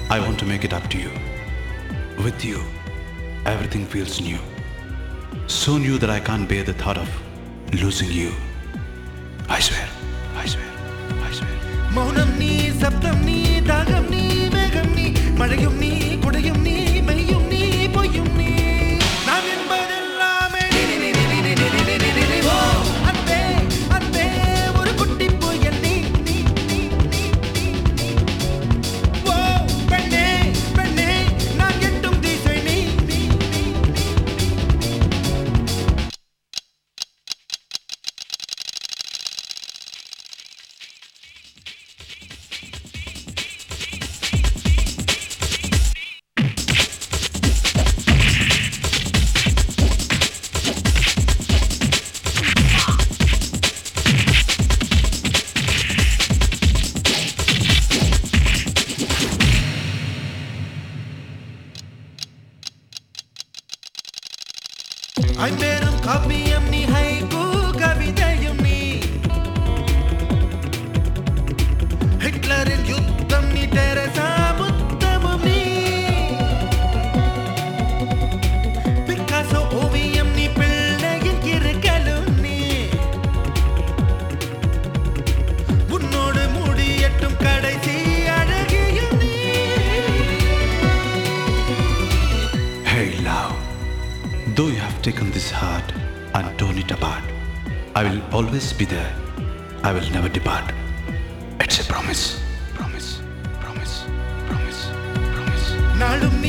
I want to make it up to you. With you, everything feels new. So new that I can't bear the thought of losing you. I swear, I swear, I swear. மௌனம் நீ, சப்தம் நீ, தாகம் நீ, மேகம் நீ, மழையும் நீ, குடையும் நீ, மெய்யும் நீ, பொய்யும் நீ. நான் என்பதெல்லாமே நீ, நீ, நீ, நீ, நீ, நீ, நீ, நீ, நீ, நீ. ஓ, அன்பே, அன்பே, ஒரு குட்டி புயல் நீ, நீ, நீ, நீ, நீ, நீ. ஓ, பெண்ணே, பெண்ணே, நான் எட்டும் திசை நீ, நீ, நீ, நீ, நீ. ஐம்பெரும் காப்பியம் நீ, ஹைக்கூ கவிதையும் நீ, ஹிட்லரின் யுத்தம் நீ, தெரசா புத்தமும் நீ, பிக்காசோ ஓவியம் நீ, பிள்ளையின் கிறுக்கலும் நீ, உன்னோடு முடியட்டும் கடைசி அழகியும் நீ. Hey love, though you have taken this heart and torn it apart, I will always be there. I will never depart. It's a promise, promise, promise, promise, promise. நாளும்